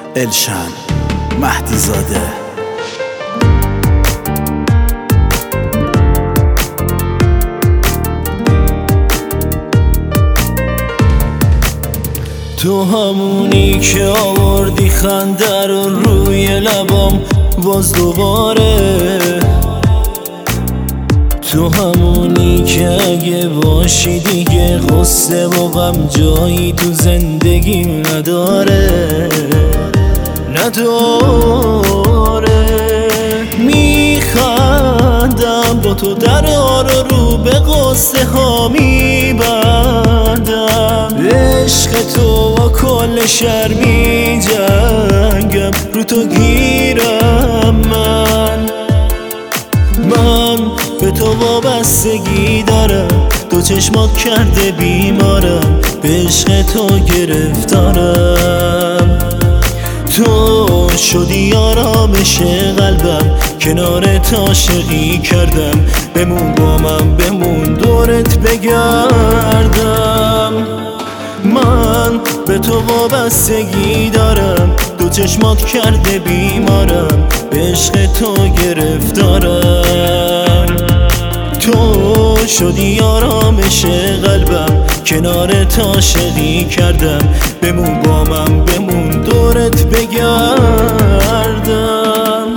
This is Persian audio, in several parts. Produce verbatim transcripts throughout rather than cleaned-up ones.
الشن مهدی زاده. تو همونی که آوردی خنده رو روی لبام باز دوباره، تو همونی که اگه باشی دیگه غصه و غم جایی تو زندگی نداره نداره. میخندم با تو درها رو رو به غصه ها میبندم، عشق تو با کل شهر میجنگم، رو تو گیرم من من به تو وابستگی دارم، دو چشمات کرده بیمارم، به عشق تو گرفتارم. تو شدی آرامش قلبم، کنارت عاشقی کردم، بمون با من بمون دورت بگردم. من به تو وابستگی دارم، دو چشمات کرده بیمارم، به عشق تو گرفتارم. تو شدی آرامش قلبم، کنارت عاشقی کردم، بمون با من بمون دورت بگردم.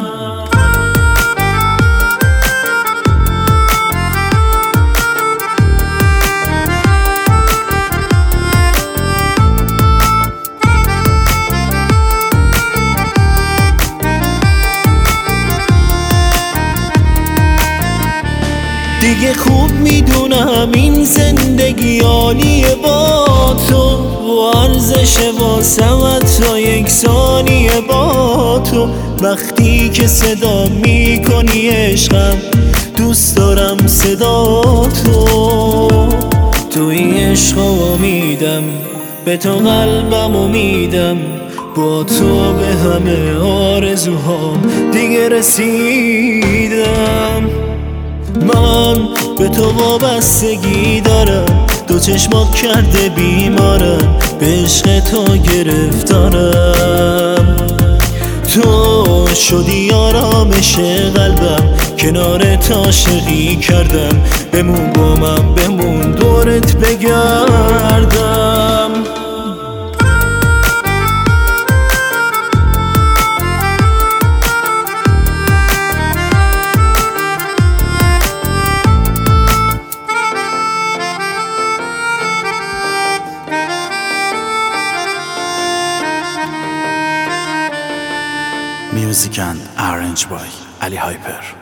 دیگه خوب میدونم این زندگی عالیه با تو، و ارزش واسمت تا یک ثانیه با تو. وقتی که صدا میکنی عشقم، دوست دارم صدا تو. توی عشق امیدم، به تو قلبم امیدم، با تو به همه آرزوهام دیگه رسیدم. من به تو وابستگی دارم، دو چشمات کرده بیمارم، به عشق تو گرفتارم. تو شدی آرامش قلبم، کنارت عاشقی کردم، بمون با من بمون دورت بگردم. Music and Arrange by Ali Hyper.